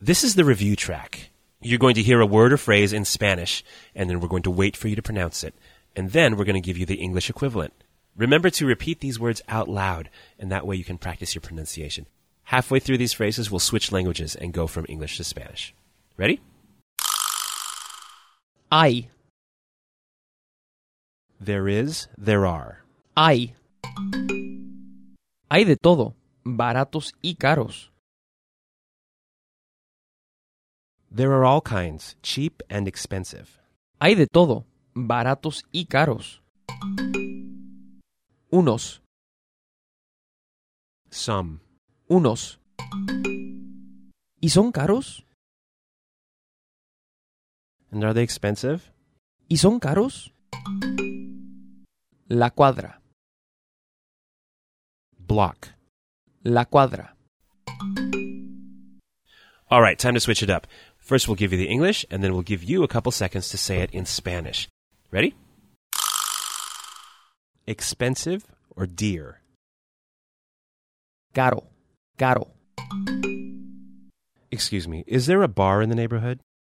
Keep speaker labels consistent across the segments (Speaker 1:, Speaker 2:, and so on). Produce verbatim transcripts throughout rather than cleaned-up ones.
Speaker 1: This is the review track. You're going to hear a word or phrase in Spanish, and then we're going to wait for you to pronounce it. And then we're going to give you the English equivalent. Remember to repeat these words out loud, and that way you can practice your pronunciation. Halfway through these phrases, we'll switch languages and go from English to Spanish. Ready?
Speaker 2: Hay.
Speaker 1: There is, there are.
Speaker 2: Hay. Hay de todo, baratos y caros.
Speaker 1: There are all kinds, cheap and expensive.
Speaker 2: Hay de todo, baratos y caros. Unos.
Speaker 1: Some.
Speaker 2: Unos. ¿Y son caros?
Speaker 1: And are they expensive?
Speaker 2: ¿Y son caros? La cuadra.
Speaker 1: Block.
Speaker 2: La cuadra.
Speaker 1: All right, time to switch it up. First, we'll give you the English, and then we'll give you a couple seconds to say it in Spanish. Ready? Expensive or dear?
Speaker 2: Caro. Caro.
Speaker 1: Excuse me, is there a bar in the neighborhood?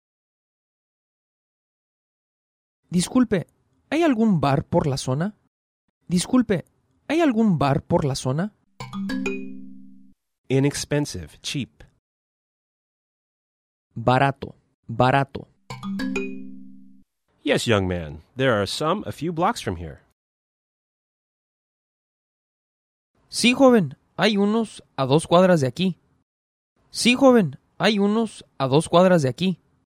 Speaker 2: Disculpe, ¿hay algún bar por la zona? Disculpe, ¿hay algún bar por la zona?
Speaker 1: Inexpensive, cheap.
Speaker 2: Barato. Barato.
Speaker 1: Yes, young man, there are some a few blocks from here.
Speaker 2: Sí, joven, hay unos a dos cuadras de aquí. Sí, joven, hay unos a dos cuadras de aquí.